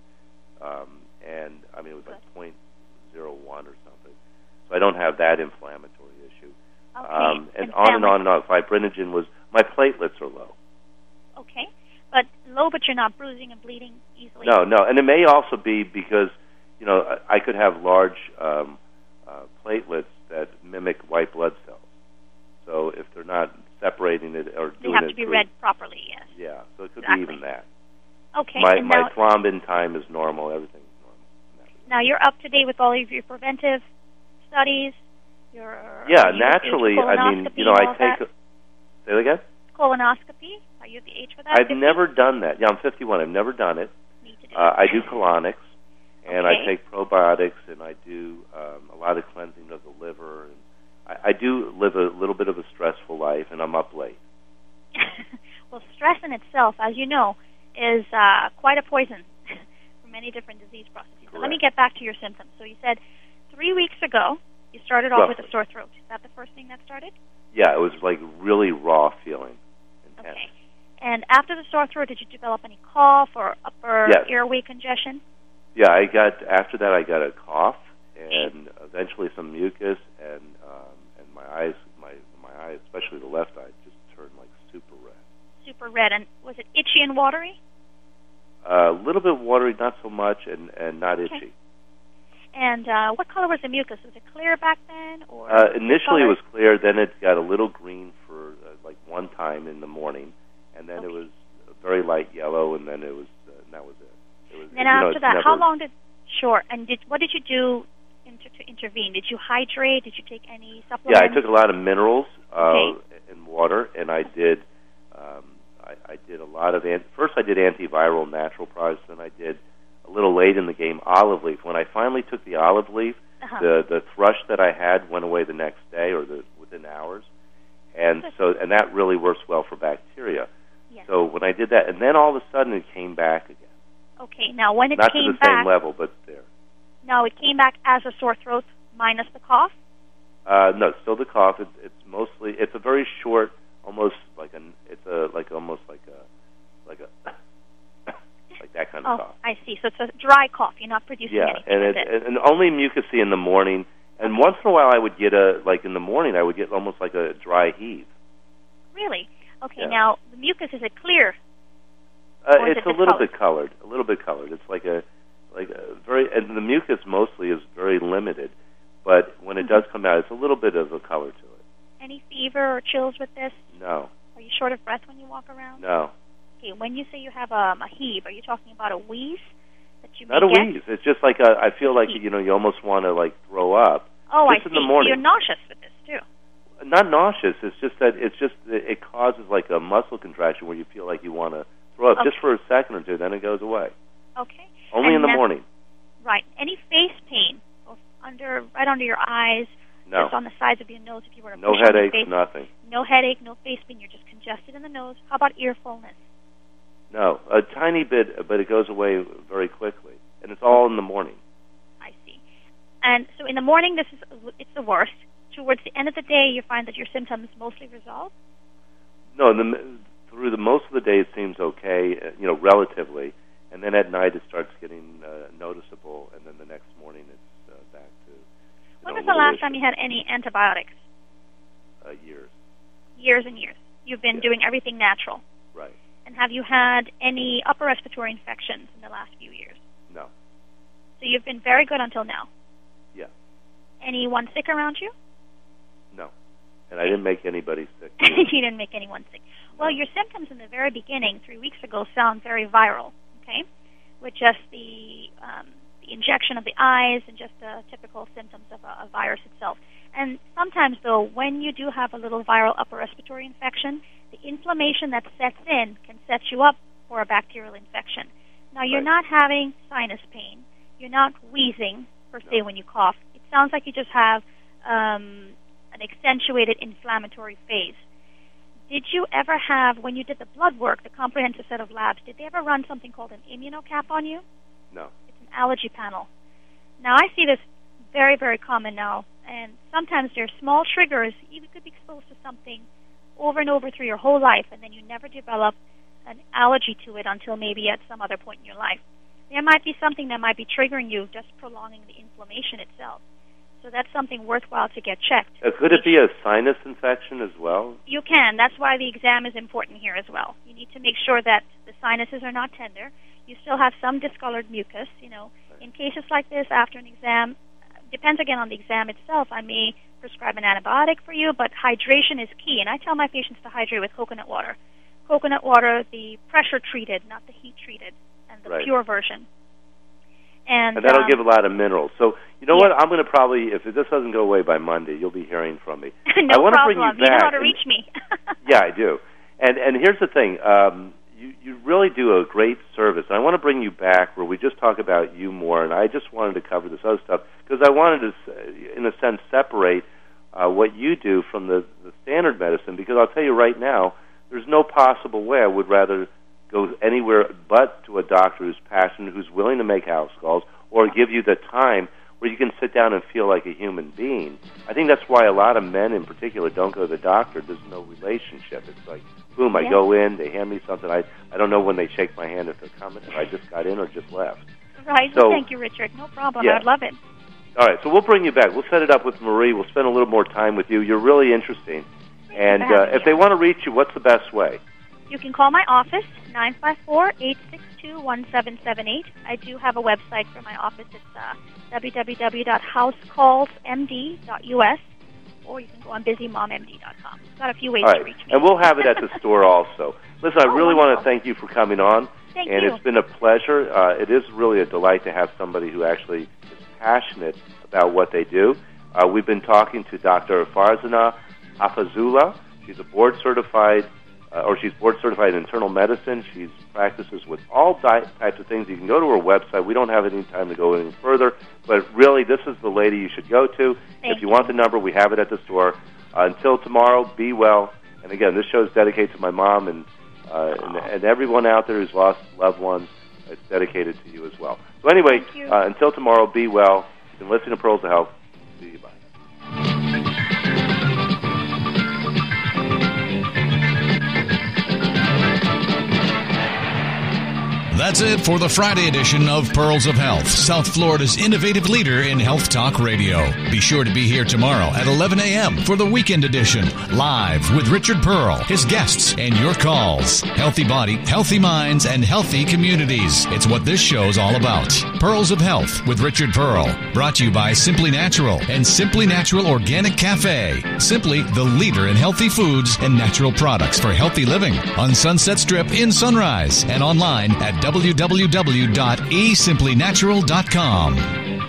Speaker 4: and I mean it was like 0.01 or something. So I don't have that inflammatory issue.
Speaker 6: Okay.
Speaker 4: And on and on and on. Fibrinogen was, my platelets are low.
Speaker 6: Okay, but low, but you're not bruising and bleeding easily.
Speaker 4: No, and it may also be because I could have large platelets that mimic white blood cells. So if they're not separated separating it or doing it.
Speaker 6: They have to be read properly, yes.
Speaker 4: Yeah, so it could
Speaker 6: exactly.
Speaker 4: be even that.
Speaker 6: Okay.
Speaker 4: My thrombin time is normal. Everything's normal.
Speaker 6: Now you're up to date with all of your preventive studies.
Speaker 4: Naturally. I mean, I take. Say that again.
Speaker 6: Colonoscopy. Are you at the age for that?
Speaker 4: I've never done that. Yeah, I'm 51. I've never done it.
Speaker 6: Need to do
Speaker 4: I do colonics, and
Speaker 6: okay.
Speaker 4: I take probiotics, and I do a lot of cleansing of the liver. And I do live a little bit of a stressful life, and I'm up late.
Speaker 6: Well, stress in itself, as you know, is quite a poison for many different disease processes. So let me get back to your symptoms. So you said 3 weeks ago you started off with a sore throat. Is that the first thing that started?
Speaker 4: Yeah, it was like really raw feeling. Intense.
Speaker 6: Okay. And after the sore throat, did you develop any cough or upper airway congestion?
Speaker 4: Yeah, after that I got a cough and eventually some mucus and my eyes, especially the left eye, just turned like super red.
Speaker 6: Super red. And was it itchy and watery?
Speaker 4: A little bit watery, not so much, and not itchy.
Speaker 6: And what color was the mucus? Was it clear back then? Or
Speaker 4: initially it was clear, then it got a little green for like one time in the morning, and then it was very light yellow, and then it was that was it.
Speaker 6: Then after that, how long did... Sure. And what did you do to intervene? Did you hydrate? Did you take any supplements?
Speaker 4: Yeah, I took a lot of minerals and water, and I did... I did a lot of... First I did antiviral natural products, then I did... a little late in the game, olive leaf. When I finally took the olive leaf, the thrush that I had went away the next day or within hours, and that really works well for bacteria. Yes. So when I did that, and then all of a sudden it came back again.
Speaker 6: Okay, now when it
Speaker 4: not
Speaker 6: came
Speaker 4: to the same level, but there.
Speaker 6: Now it came back as a sore throat minus the cough.
Speaker 4: No, still the cough. It's a very short, almost like that kind of cough.
Speaker 6: I see. So it's a dry cough. You're not producing anything.
Speaker 4: And only mucousy in the morning. And once in a while, I would get in the morning, I would get almost like a dry heave.
Speaker 6: Really? Okay. Yeah. Now the mucus, is it clear?
Speaker 4: It's a little bit colored. A little bit colored. It's like a very, and the mucus mostly is very limited. But when it does come out, it's a little bit of a color to it.
Speaker 6: Any fever or chills with this?
Speaker 4: No.
Speaker 6: Are you short of breath when you walk around?
Speaker 4: No.
Speaker 6: Okay, when you say you have a heave, are you talking about a wheeze that you
Speaker 4: Not a wheeze. It's just like I feel like you almost want to like throw up.
Speaker 6: Oh,
Speaker 4: just
Speaker 6: I see.
Speaker 4: In the morning.
Speaker 6: You're nauseous with this too.
Speaker 4: Not nauseous. It's just that it causes like a muscle contraction where you feel like you want to throw up just for a second or two, then it goes away.
Speaker 6: Okay.
Speaker 4: Only in the morning.
Speaker 6: Right. Any face pain, right under your eyes,
Speaker 4: no.
Speaker 6: Just on the sides of your nose if you were to
Speaker 4: no headache, nothing.
Speaker 6: No headache, no face pain. You're just congested in the nose. How about ear fullness?
Speaker 4: No, a tiny bit, but it goes away very quickly, and it's all in the morning.
Speaker 6: I see. And so in the morning, it's the worst. Towards the end of the day, you find that your symptoms mostly resolve?
Speaker 4: No, through most of the day, it seems okay, relatively, and then at night it starts getting noticeable, and then the next morning it's back to.
Speaker 6: When was the last time you had any antibiotics?
Speaker 4: Years. Years
Speaker 6: and years. You've been doing everything natural.
Speaker 4: Right.
Speaker 6: And have you had any upper respiratory infections in the last few years?
Speaker 4: No.
Speaker 6: So you've been very good until now?
Speaker 4: Yeah.
Speaker 6: Anyone sick around you?
Speaker 4: No. And I didn't make anybody sick.
Speaker 6: You didn't make anyone sick. Well, your symptoms in the very beginning, 3 weeks ago, sound very viral, okay? With just the injection of the eyes and just the typical symptoms of a virus itself. And sometimes, though, when you do have a little viral upper respiratory infection, the inflammation that sets in can set you up for a bacterial infection. Now, you're not having sinus pain. You're not wheezing, per se, when you cough. It sounds like you just have an accentuated inflammatory phase. Did you ever have, when you did the blood work, the comprehensive set of labs, did they ever run something called an immunocap on you?
Speaker 4: No.
Speaker 6: It's an allergy panel. Now, I see this very, very common now, and sometimes there's small triggers. You could be exposed to something over and over through your whole life, and then you never develop an allergy to it until maybe at some other point in your life. There might be something that might be triggering you, just prolonging the inflammation itself. So that's something worthwhile to get checked.
Speaker 4: Could it be a sinus infection as well?
Speaker 6: You can. That's why the exam is important here as well. You need to make sure that the sinuses are not tender. You still have some discolored mucus. In cases like this, after an exam, depends again on the exam itself, I may prescribe an antibiotic for you, but hydration is key. And I tell my patients to hydrate with coconut water. Coconut water, the pressure-treated, not the heat-treated, and the pure version. And
Speaker 4: that'll give a lot of minerals. So, you know what? I'm going to probably, if this doesn't go away by Monday, you'll be hearing from me.
Speaker 6: No
Speaker 4: I want
Speaker 6: problem.
Speaker 4: To bring you back.
Speaker 6: Know how to reach me.
Speaker 4: Yeah, I do. And here's the thing. You really do a great service. And I want to bring you back where we just talk about you more, and I just wanted to cover this other stuff because I wanted to, in a sense, separate what you do from the standard medicine, because I'll tell you right now, there's no possible way I would rather go anywhere but to a doctor who's passionate, who's willing to make house calls, or give you the time where you can sit down and feel like a human being. I think that's why a lot of men in particular don't go to the doctor. There's no relationship. It's like, boom, I go in, they hand me something. I don't know when they shake my hand if they're coming, if I just got in or just left.
Speaker 6: Right. So, well, thank you, Richard. No problem.
Speaker 4: Yeah.
Speaker 6: I'd love it.
Speaker 4: All right, so we'll bring you back. We'll set it up with Marie. We'll spend a little more time with you. You're really interesting. And if they want to reach you, what's the best way?
Speaker 6: You can call my office, 954-862-1778. I do have a website for my office. It's www.housecallsmd.us, or you can go on busymommd.com. Got a few ways to reach me.
Speaker 4: And we'll have it at the store also. Listen, I really want to thank you for coming on.
Speaker 6: Thank
Speaker 4: you. It's been a pleasure. It is really a delight to have somebody who actually is passionate about what they do. We've been talking to Dr. Farzana Afazullah. She's a board-certified she's board-certified in internal medicine. She practices with all types of things. You can go to her website. We don't have any time to go any further, but really, this is the lady you should go to. If you want the number, we have it at the store. Until tomorrow, be well. And again, this show is dedicated to my mom and everyone out there who's lost loved ones. It's dedicated to you as well. So anyway, until tomorrow, be well. You've been listening to Pearls of Health. See you. Bye.
Speaker 3: That's it for the Friday edition of Pearls of Health, South Florida's innovative leader in health talk radio. Be sure to be here tomorrow at 11 a.m. for the weekend edition, live with Richard Pearl, his guests, and your calls. Healthy body, healthy minds, and healthy communities. It's what this show's all about. Pearls of Health with Richard Pearl, brought to you by Simply Natural and Simply Natural Organic Cafe. Simply the leader in healthy foods and natural products for healthy living on Sunset Strip in Sunrise and online at www.esimplynatural.com.